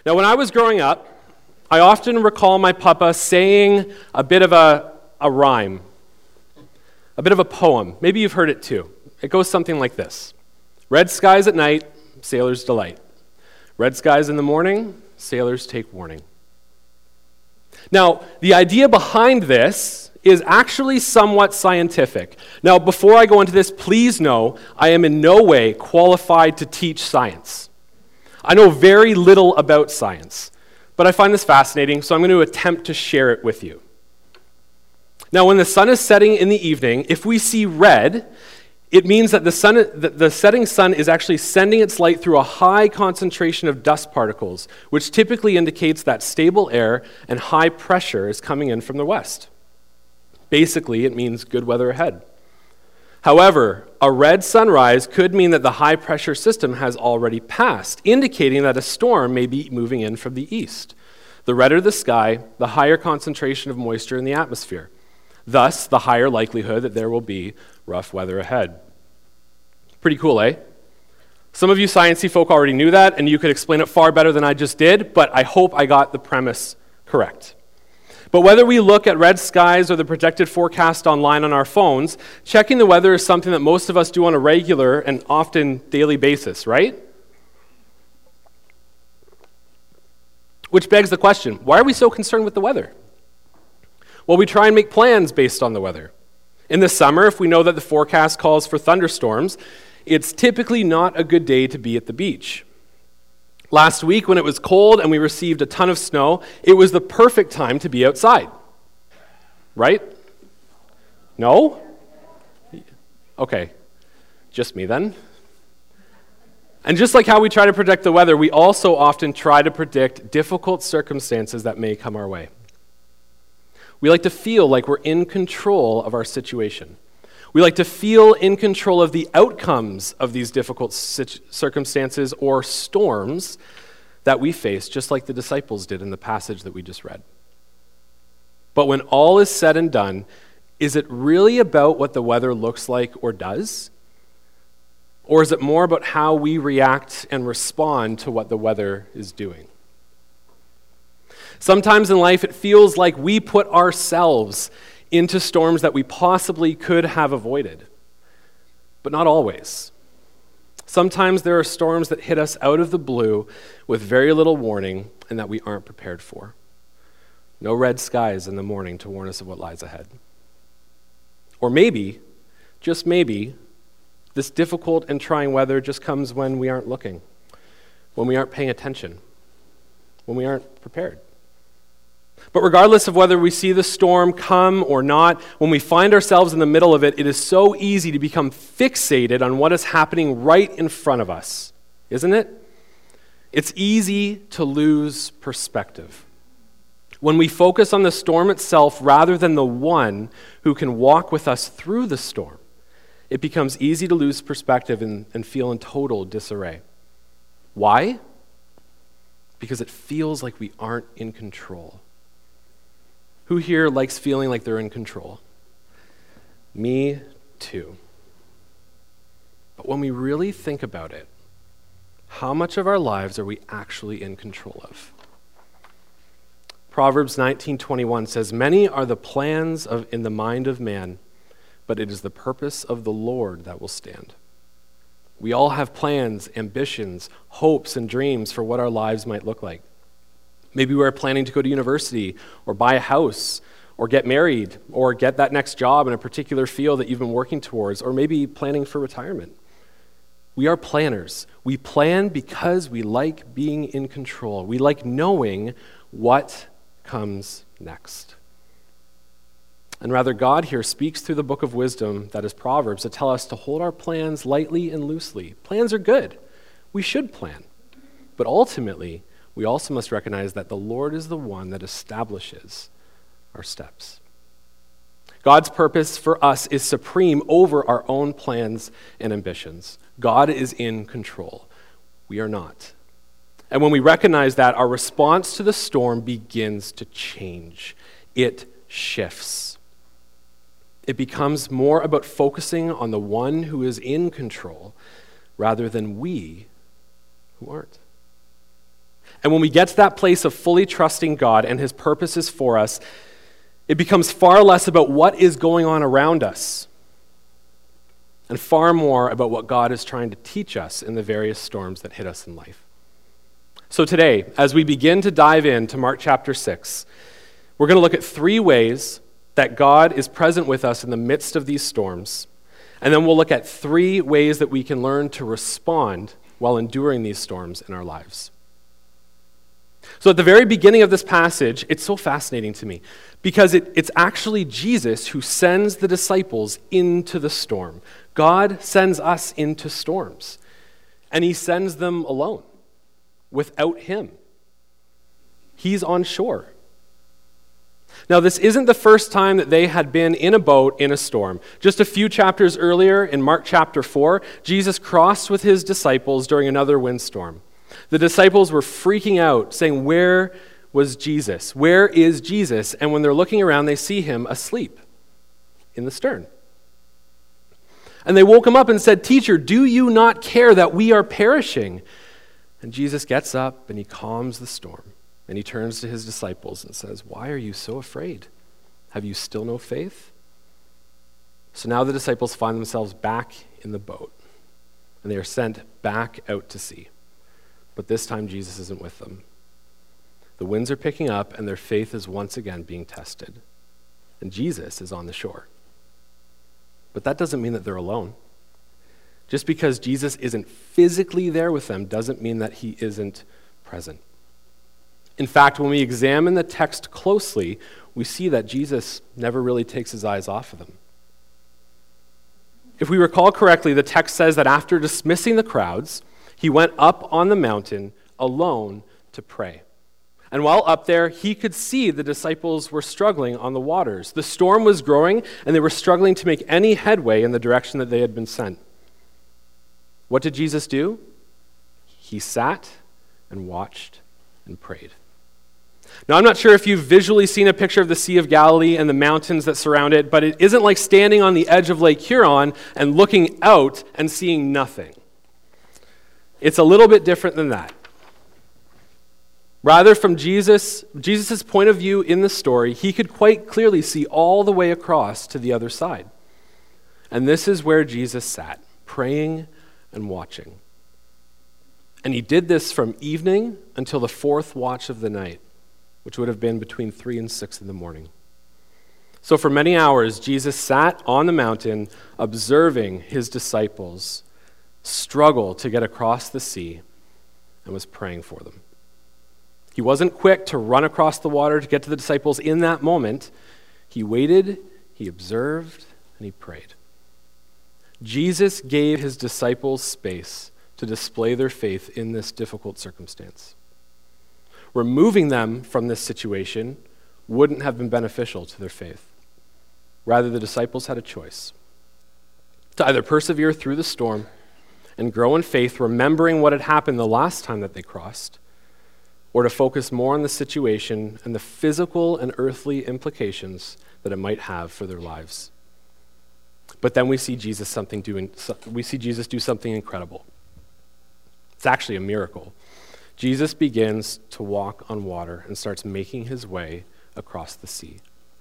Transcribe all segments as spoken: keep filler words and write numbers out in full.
Now, when I was growing up, I often recall my papa saying a bit of a, a rhyme, a bit of a poem. Maybe you've heard it too. It goes something like this. Red skies at night, sailors delight. Red skies in the morning, sailors take warning. Now, the idea behind this is actually somewhat scientific. Now, before I go into this, please know I am in no way qualified to teach science. I know very little about science, but I find this fascinating, so I'm going to attempt to share it with you. Now, when the sun is setting in the evening, if we see red, it means that the sun, the setting sun is actually sending its light through a high concentration of dust particles, which typically indicates that stable air and high pressure is coming in from the west. Basically, it means good weather ahead. However, a red sunrise could mean that the high-pressure system has already passed, indicating that a storm may be moving in from the east. The redder the sky, the higher concentration of moisture in the atmosphere. Thus, the higher likelihood that there will be rough weather ahead. Pretty cool, eh? Some of you sciencey folk already knew that, and you could explain it far better than I just did, but I hope I got the premise correct. But whether we look at red skies or the projected forecast online on our phones, checking the weather is something that most of us do on a regular and often daily basis, right? Which begs the question, why are we so concerned with the weather? Well, we try and make plans based on the weather. In the summer, if we know that the forecast calls for thunderstorms, it's typically not a good day to be at the beach. Last week, when it was cold and we received a ton of snow, it was the perfect time to be outside. Right? No? Okay. Just me then. And just like how we try to predict the weather, we also often try to predict difficult circumstances that may come our way. We like to feel like we're in control of our situation. We like to feel in control of the outcomes of these difficult circumstances or storms that we face, just like the disciples did in the passage that we just read. But when all is said and done, is it really about what the weather looks like or does? Or is it more about how we react and respond to what the weather is doing? Sometimes in life, it feels like we put ourselves into storms that we possibly could have avoided, but not always. Sometimes there are storms that hit us out of the blue with very little warning and that we aren't prepared for. No red skies in the morning to warn us of what lies ahead. Or maybe, just maybe, this difficult and trying weather just comes when we aren't looking, when we aren't paying attention, when we aren't prepared. But regardless of whether we see the storm come or not, when we find ourselves in the middle of it, it is so easy to become fixated on what is happening right in front of us, isn't it? It's easy to lose perspective. When we focus on the storm itself rather than the one who can walk with us through the storm, it becomes easy to lose perspective and, and feel in total disarray. Why? Because it feels like we aren't in control. Who here likes feeling like they're in control? Me too. But when we really think about it, how much of our lives are we actually in control of? Proverbs nineteen twenty-one says, "Many are the plans of in the mind of man, but it is the purpose of the Lord that will stand." We all have plans, ambitions, hopes, and dreams for what our lives might look like. Maybe we're planning to go to university or buy a house or get married or get that next job in a particular field that you've been working towards, or maybe planning for retirement. We are planners. We plan because we like being in control. We like knowing what comes next. And rather, God here speaks through the book of wisdom, that is Proverbs, to tell us to hold our plans lightly and loosely. Plans are good. We should plan. But ultimately, we also must recognize that the Lord is the one that establishes our steps. God's purpose for us is supreme over our own plans and ambitions. God is in control. We are not. And when we recognize that, our response to the storm begins to change. It shifts. It becomes more about focusing on the one who is in control rather than we who aren't. And when we get to that place of fully trusting God and his purposes for us, it becomes far less about what is going on around us and far more about what God is trying to teach us in the various storms that hit us in life. So today, as we begin to dive into Mark chapter six, we're going to look at three ways that God is present with us in the midst of these storms. And then we'll look at three ways that we can learn to respond while enduring these storms in our lives. So at the very beginning of this passage, it's so fascinating to me because it, it's actually Jesus who sends the disciples into the storm. God sends us into storms, and he sends them alone, without him. He's on shore. Now, this isn't the first time that they had been in a boat in a storm. Just a few chapters earlier, in Mark chapter four, Jesus crossed with his disciples during another windstorm. The disciples were freaking out, saying, "Where was Jesus? Where is Jesus?" And when they're looking around, they see him asleep in the stern. And they woke him up and said, "Teacher, do you not care that we are perishing?" And Jesus gets up and he calms the storm. And he turns to his disciples and says, "Why are you so afraid? Have you still no faith?" So now the disciples find themselves back in the boat, and they are sent back out to sea. But this time Jesus isn't with them. The winds are picking up, and their faith is once again being tested. And Jesus is on the shore. But that doesn't mean that they're alone. Just because Jesus isn't physically there with them doesn't mean that he isn't present. In fact, when we examine the text closely, we see that Jesus never really takes his eyes off of them. If we recall correctly, the text says that after dismissing the crowds, he went up on the mountain alone to pray. And while up there, he could see the disciples were struggling on the waters. The storm was growing, and they were struggling to make any headway in the direction that they had been sent. What did Jesus do? He sat and watched and prayed. Now, I'm not sure if you've visually seen a picture of the Sea of Galilee and the mountains that surround it, but it isn't like standing on the edge of Lake Huron and looking out and seeing nothing. It's a little bit different than that. Rather, from Jesus, Jesus' point of view in the story, he could quite clearly see all the way across to the other side. And this is where Jesus sat, praying and watching. And he did this from evening until the fourth watch of the night, which would have been between three and six in the morning. So for many hours, Jesus sat on the mountain observing his disciples struggle to get across the sea and was praying for them. He wasn't quick to run across the water to get to the disciples in that moment. He waited, he observed, and he prayed. Jesus gave his disciples space to display their faith in this difficult circumstance. Removing them from this situation wouldn't have been beneficial to their faith. Rather, the disciples had a choice to either persevere through the storm and grow in faith, remembering what had happened the last time that they crossed, or to focus more on the situation and the physical and earthly implications that it might have for their lives. But then we see Jesus something doing. We see Jesus do something incredible. It's actually a miracle. Jesus begins to walk on water and starts making his way across the sea.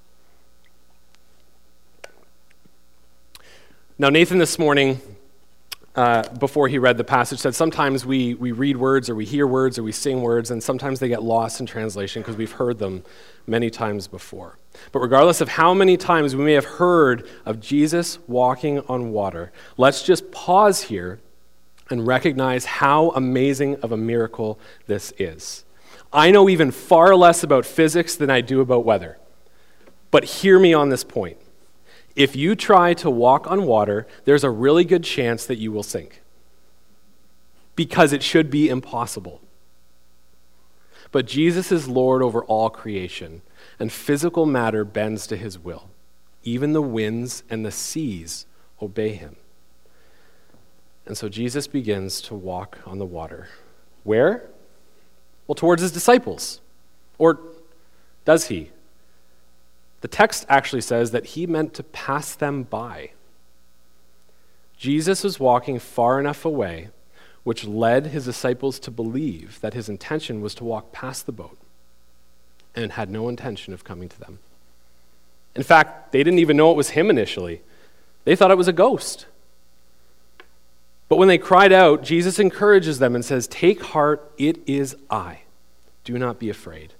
Now, Nathan this morning, uh, before he read the passage, said sometimes we, we read words or we hear words or we sing words, and sometimes they get lost in translation because we've heard them many times before. But regardless of how many times we may have heard of Jesus walking on water, let's just pause here and recognize how amazing of a miracle this is. I know even far less about physics than I do about weather. But hear me on this point. If you try to walk on water, there's a really good chance that you will sink, because it should be impossible. But Jesus is Lord over all creation, and physical matter bends to his will. Even the winds and the seas obey him. And so Jesus begins to walk on the water. Where? Well, towards his disciples. Or does he? The text actually says that he meant to pass them by. Jesus was walking far enough away which led his disciples to believe that his intention was to walk past the boat and had no intention of coming to them. In fact, they didn't even know it was him initially. They thought it was a ghost. But when they cried out, Jesus encourages them and says, "Take heart, it is I. Do not be afraid."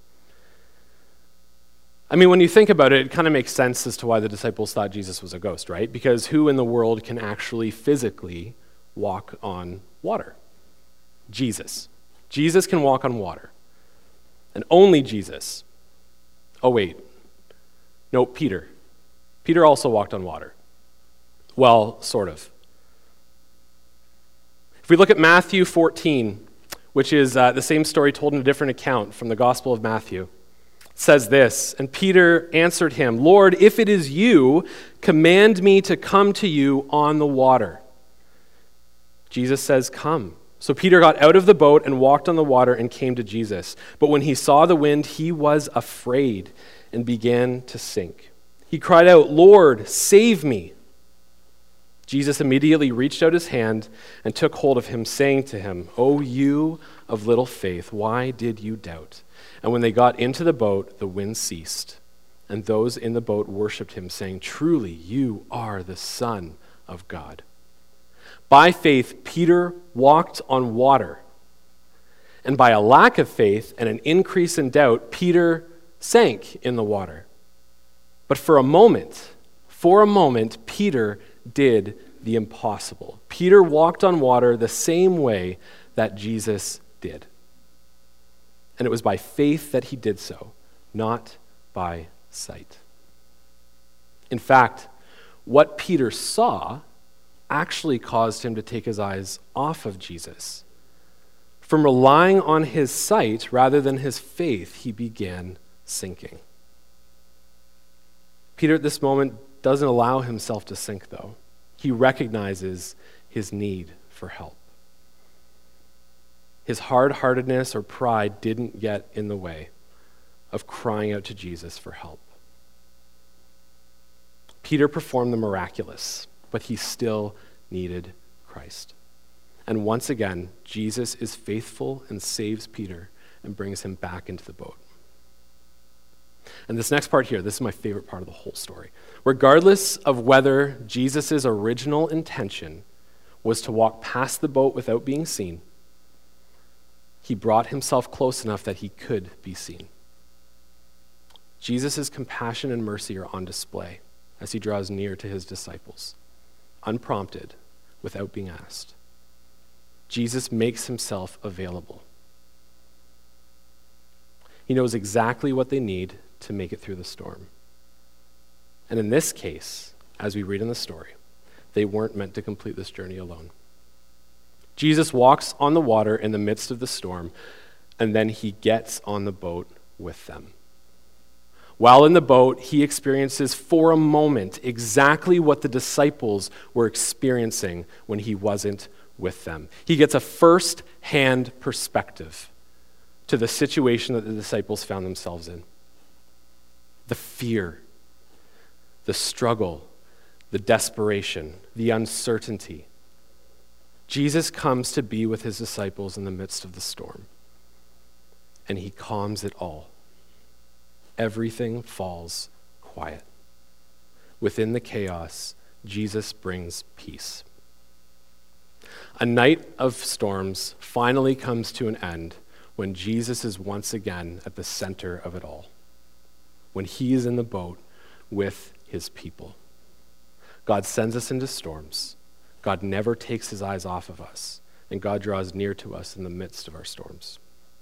I mean, when you think about it, it kind of makes sense as to why the disciples thought Jesus was a ghost, right? Because who in the world can actually physically walk on water? Jesus. Jesus can walk on water. And only Jesus. Oh, wait. No, Peter. Peter also walked on water. Well, sort of. If we look at Matthew fourteen, which is uh, the same story told in a different account from the Gospel of Matthew, it says this, "And Peter answered him, 'Lord, if it is you, command me to come to you on the water.' Jesus says, 'Come.' So Peter got out of the boat and walked on the water and came to Jesus. But when he saw the wind, he was afraid and began to sink. He cried out, 'Lord, save me.' Jesus immediately reached out his hand and took hold of him, saying to him, 'O you of little faith, why did you doubt?' And when they got into the boat, the wind ceased, and those in the boat worshipped him, saying, 'Truly, you are the Son of God.' By faith, Peter walked on water. And by a lack of faith and an increase in doubt, Peter sank in the water. But for a moment, for a moment, Peter did the impossible. Peter walked on water the same way that Jesus did. And it was by faith that he did so, not by sight. In fact, what Peter saw actually caused him to take his eyes off of Jesus. From relying on his sight rather than his faith, he began sinking. Peter at this moment doesn't allow himself to sink, though. He recognizes his need for help. His hard-heartedness or pride didn't get in the way of crying out to Jesus for help. Peter performed the miraculous, but he still needed Christ. And once again, Jesus is faithful and saves Peter and brings him back into the boat. And this next part here, this is my favorite part of the whole story. Regardless of whether Jesus' original intention was to walk past the boat without being seen, he brought himself close enough that he could be seen. Jesus' compassion and mercy are on display as he draws near to his disciples, unprompted, without being asked. Jesus makes himself available. He knows exactly what they need to make it through the storm. And in this case, as we read in the story, they weren't meant to complete this journey alone. Jesus walks on the water in the midst of the storm, and then he gets on the boat with them. While in the boat, he experiences for a moment exactly what the disciples were experiencing when he wasn't with them. He gets a first-hand perspective to the situation that the disciples found themselves in. The fear, the struggle, the desperation, the uncertainty. Jesus comes to be with his disciples in the midst of the storm, and he calms it all. Everything falls quiet. Within the chaos, Jesus brings peace. A night of storms finally comes to an end when Jesus is once again at the center of it all, when he is in the boat with his people. God sends us into storms. God never takes his eyes off of us, and God draws near to us in the midst of our storms.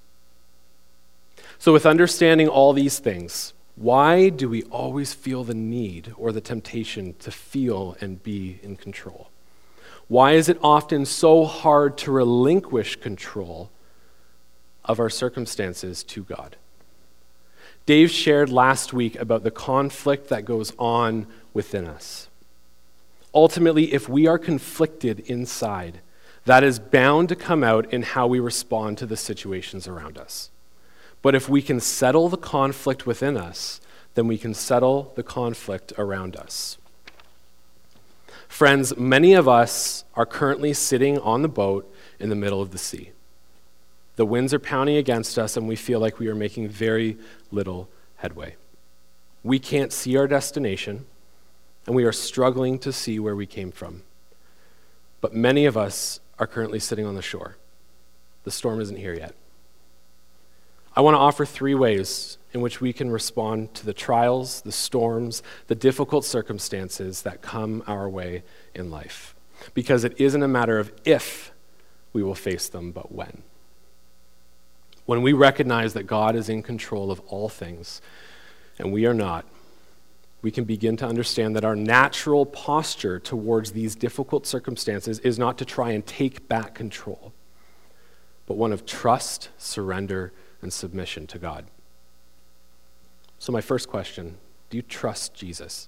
So with understanding all these things, why do we always feel the need or the temptation to feel and be in control? Why is it often so hard to relinquish control of our circumstances to God? Dave shared last week about the conflict that goes on within us. Ultimately, if we are conflicted inside, that is bound to come out in how we respond to the situations around us. But if we can settle the conflict within us, then we can settle the conflict around us. Friends, many of us are currently sitting on the boat in the middle of the sea. The winds are pounding against us, and we feel like we are making very little headway. We can't see our destination, and we are struggling to see where we came from. But many of us are currently sitting on the shore. The storm isn't here yet. I want to offer three ways in which we can respond to the trials, the storms, the difficult circumstances that come our way in life. Because it isn't a matter of if we will face them, but when. When we recognize that God is in control of all things, and we are not, we can begin to understand that our natural posture towards these difficult circumstances is not to try and take back control, but one of trust, surrender, and submission to God. So my first question, do you trust Jesus?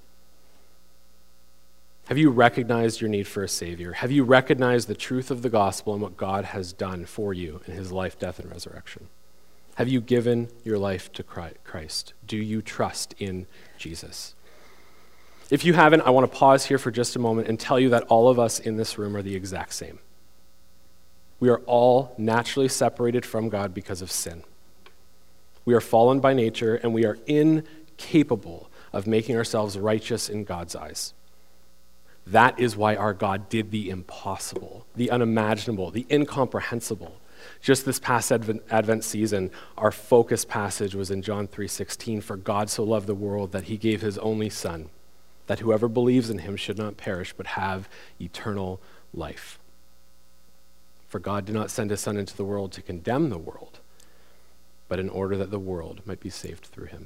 Have you recognized your need for a Savior? Have you recognized the truth of the gospel and what God has done for you in his life, death, and resurrection? Have you given your life to Christ? Do you trust in Jesus? If you haven't, I want to pause here for just a moment and tell you that all of us in this room are the exact same. We are all naturally separated from God because of sin. We are fallen by nature, and we are incapable of making ourselves righteous in God's eyes. That is why our God did the impossible, the unimaginable, the incomprehensible. Just this past Advent, Advent season, our focus passage was in John three sixteen, "For God so loved the world that he gave his only Son, that whoever believes in him should not perish but have eternal life." For God did not send his Son into the world to condemn the world, but in order that the world might be saved through him.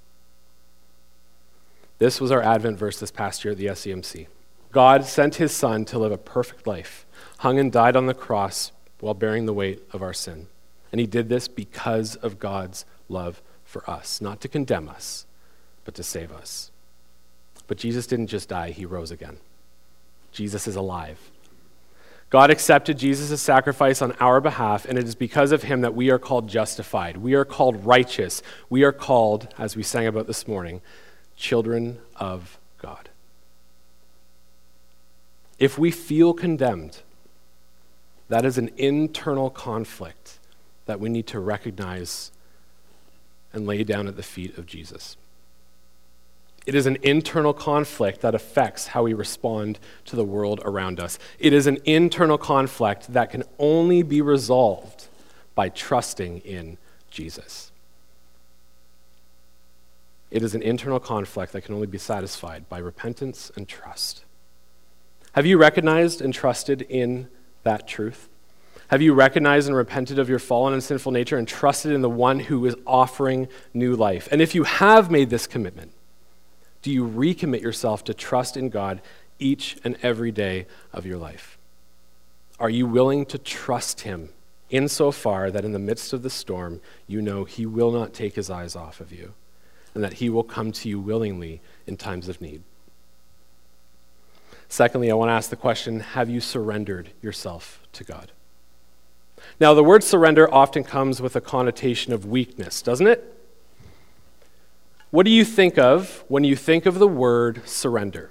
This was our Advent verse this past year at the S C M C. God sent his Son to live a perfect life, hung and died on the cross while bearing the weight of our sin. And he did this because of God's love for us, not to condemn us, but to save us. But Jesus didn't just die, he rose again. Jesus is alive. God accepted Jesus' sacrifice on our behalf, and it is because of him that we are called justified. We are called righteous. We are called, as we sang about this morning, children of God. If we feel condemned, that is an internal conflict that we need to recognize and lay down at the feet of Jesus. It is an internal conflict that affects how we respond to the world around us. It is an internal conflict that can only be resolved by trusting in Jesus. It is an internal conflict that can only be satisfied by repentance and trust. Have you recognized and trusted in that truth? Have you recognized and repented of your fallen and sinful nature and trusted in the one who is offering new life? And if you have made this commitment, do you recommit yourself to trust in God each and every day of your life? Are you willing to trust him insofar that in the midst of the storm, you know he will not take his eyes off of you and that he will come to you willingly in times of need? Secondly, I want to ask the question, have you surrendered yourself to God? Now, the word surrender often comes with a connotation of weakness, doesn't it? What do you think of when you think of the word surrender?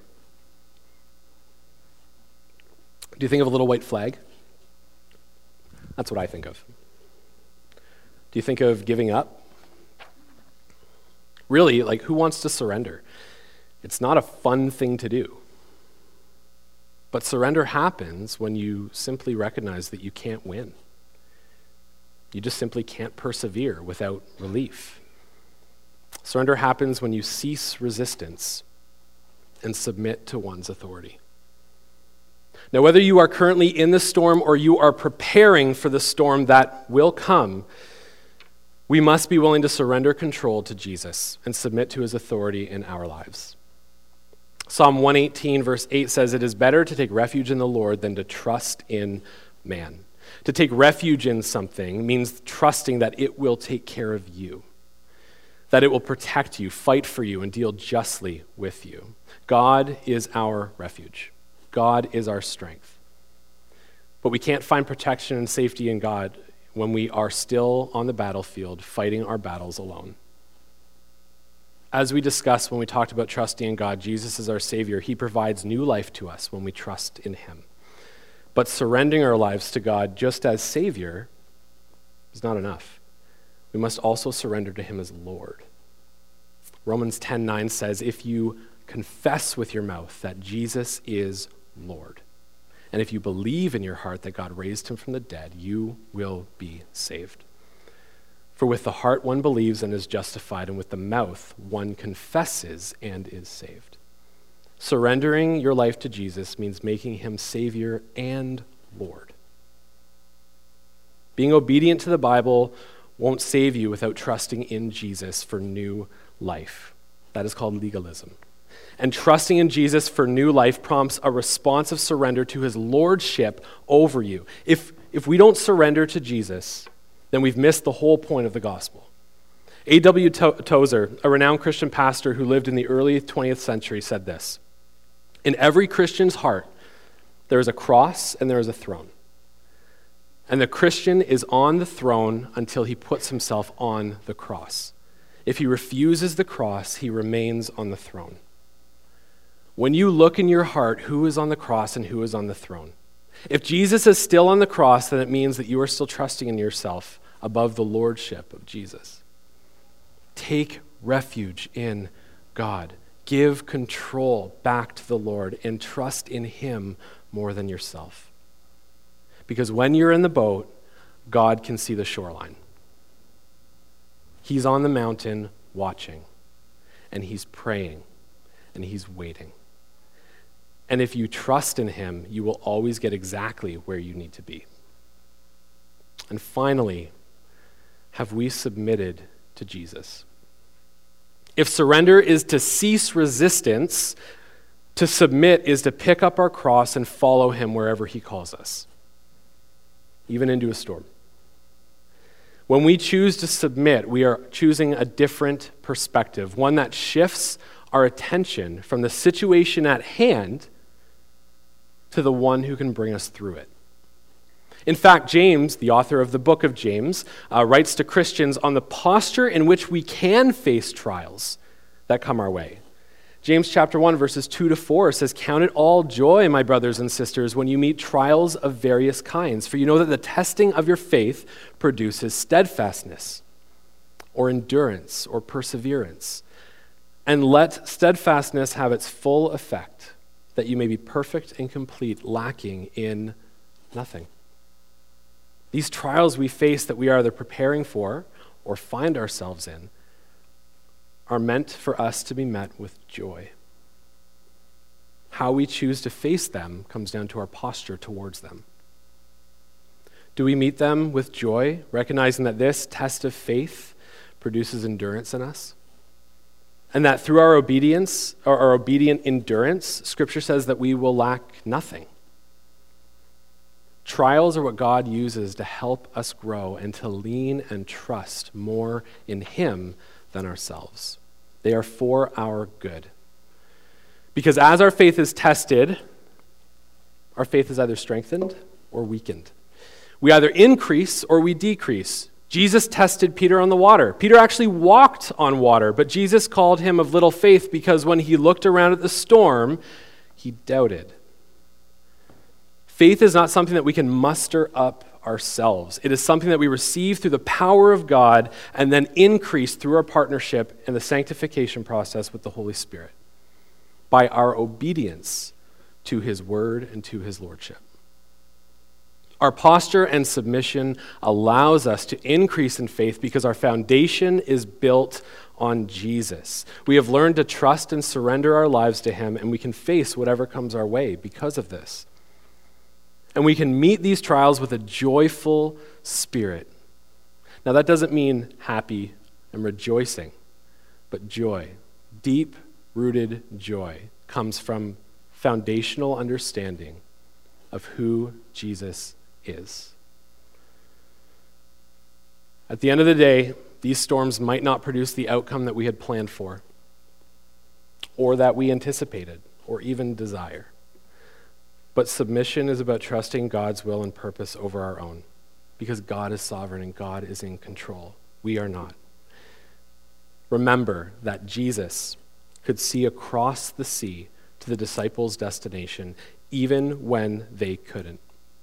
Do you think of a little white flag? That's what I think of. Do you think of giving up? Really, like, who wants to surrender? It's not a fun thing to do. But surrender happens when you simply recognize that you can't win. You just simply can't persevere without relief. Surrender happens when you cease resistance and submit to one's authority. Now, whether you are currently in the storm or you are preparing for the storm that will come, we must be willing to surrender control to Jesus and submit to his authority in our lives. Psalm one eighteen verse eight says, "It is better to take refuge in the Lord than to trust in man." To take refuge in something means trusting that it will take care of you, that it will protect you, fight for you, and deal justly with you. God is our refuge. God is our strength. But we can't find protection and safety in God when we are still on the battlefield fighting our battles alone. As we discussed when we talked about trusting in God, Jesus is our Savior. He provides new life to us when we trust in him. But surrendering our lives to God just as Savior is not enough. We must also surrender to him as Lord. Romans ten nine says, if you confess with your mouth that Jesus is Lord, and if you believe in your heart that God raised him from the dead, you will be saved. For with the heart one believes and is justified, and with the mouth one confesses and is saved. Surrendering your life to Jesus means making him Savior and Lord. Being obedient to the Bible won't save you without trusting in Jesus for new life. That is called legalism. And trusting in Jesus for new life prompts a response of surrender to his lordship over you. If, if we don't surrender to Jesus, then we've missed the whole point of the gospel. A W Tozer, a renowned Christian pastor who lived in the early twentieth century, said this: in every Christian's heart, there is a cross and there is a throne. And the Christian is on the throne until he puts himself on the cross. If he refuses the cross, he remains on the throne. When you look in your heart, who is on the cross and who is on the throne? If Jesus is still on the cross, then it means that you are still trusting in yourself above the lordship of Jesus. Take refuge in God. Give control back to the Lord and trust in him more than yourself. Because when you're in the boat, God can see the shoreline. He's on the mountain watching, and he's praying, and he's waiting. And if you trust in him, you will always get exactly where you need to be. And finally, have we submitted to Jesus? If surrender is to cease resistance, to submit is to pick up our cross and follow him wherever he calls us, even into a storm. When we choose to submit, we are choosing a different perspective, one that shifts our attention from the situation at hand to the one who can bring us through it. In fact, James, the author of the book of James, uh, writes to Christians on the posture in which we can face trials that come our way. James chapter one, verses two to four says, "Count it all joy, my brothers and sisters, when you meet trials of various kinds, for you know that the testing of your faith produces steadfastness, or endurance, or perseverance. And let steadfastness have its full effect, that you may be perfect and complete, lacking in nothing." These trials we face that we are either preparing for or find ourselves in are meant for us to be met with joy. How we choose to face them comes down to our posture towards them. Do we meet them with joy, recognizing that this test of faith produces endurance in us? And that through our obedience, or our obedient endurance, Scripture says that we will lack nothing. Trials are what God uses to help us grow and to lean and trust more in him than ourselves. They are for our good. Because as our faith is tested, our faith is either strengthened or weakened. We either increase or we decrease. Jesus tested Peter on the water. Peter actually walked on water, but Jesus called him of little faith because when he looked around at the storm, he doubted. Faith is not something that we can muster up ourselves. It is something that we receive through the power of God and then increase through our partnership in the sanctification process with the Holy Spirit by our obedience to his word and to his lordship. Our posture and submission allows us to increase in faith because our foundation is built on Jesus. We have learned to trust and surrender our lives to him, and we can face whatever comes our way because of this. And we can meet these trials with a joyful spirit. Now, that doesn't mean happy and rejoicing, but joy, deep-rooted joy, comes from foundational understanding of who Jesus is. At the end of the day, these storms might not produce the outcome that we had planned for, or that we anticipated, or even desire. But submission is about trusting God's will and purpose over our own, because God is sovereign and God is in control. We are not. Remember that Jesus could see across the sea to the disciples' destination, even when they couldn't.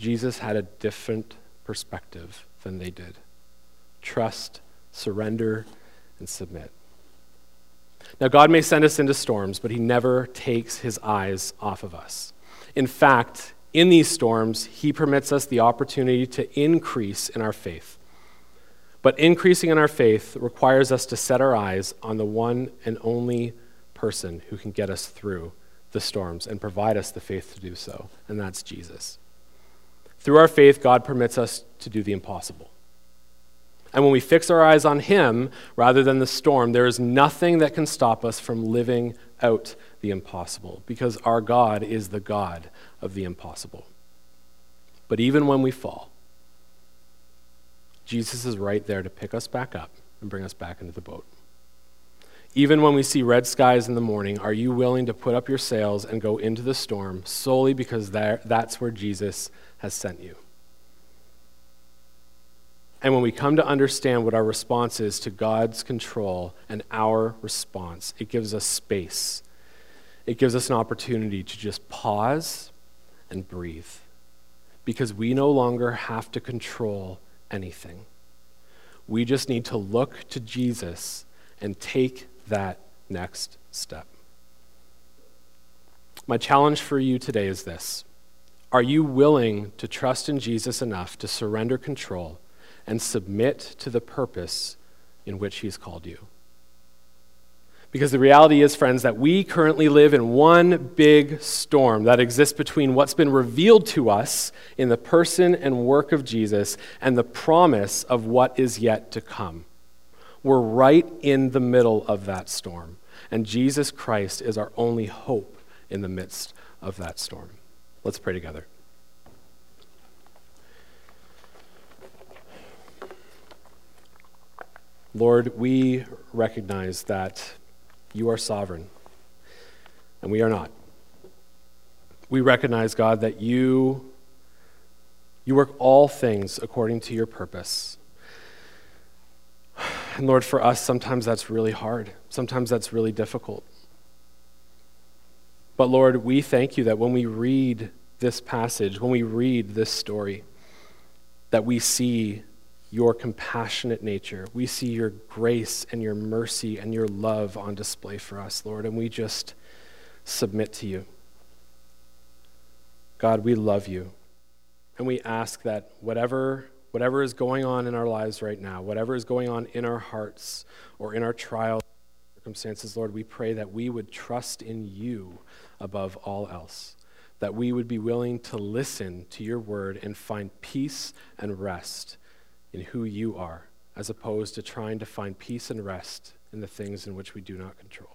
Jesus had a different perspective than they did. Trust, surrender, and submit. Now, God may send us into storms, but he never takes his eyes off of us. In fact, in these storms, he permits us the opportunity to increase in our faith. But increasing in our faith requires us to set our eyes on the one and only person who can get us through the storms and provide us the faith to do so, and that's Jesus. Through our faith, God permits us to do the impossible. And when we fix our eyes on him rather than the storm, there is nothing that can stop us from living out the impossible, because our God is the God of the impossible. But even when we fall, Jesus is right there to pick us back up and bring us back into the boat. Even when we see red skies in the morning, are you willing to put up your sails and go into the storm solely because that, that's where Jesus has sent you? And when we come to understand what our response is to God's control and our response, it gives us space. It gives us an opportunity to just pause and breathe, because we no longer have to control anything. We just need to look to Jesus and take that next step. My challenge for you today is this: are you willing to trust in Jesus enough to surrender control and submit to the purpose in which he's called you? Because the reality is, friends, that we currently live in one big storm that exists between what's been revealed to us in the person and work of Jesus and the promise of what is yet to come. We're right in the middle of that storm, and Jesus Christ is our only hope in the midst of that storm. Let's pray together. Lord, we recognize that you are sovereign, and we are not. We recognize, God, that you, you work all things according to your purpose. And Lord, for us, sometimes that's really hard. Sometimes that's really difficult. But Lord, we thank you that when we read this passage, when we read this story, that we see your compassionate nature. We see your grace and your mercy and your love on display for us, Lord, and we just submit to you. God, we love you, and we ask that whatever, whatever is going on in our lives right now, whatever is going on in our hearts or in our trials, circumstances, Lord, we pray that we would trust in you above all else, that we would be willing to listen to your word and find peace and rest in who you are, as opposed to trying to find peace and rest in the things in which we do not control.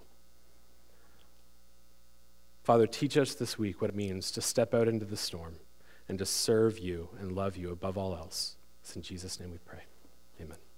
Father, teach us this week what it means to step out into the storm and to serve you and love you above all else. It's in Jesus' name we pray. Amen.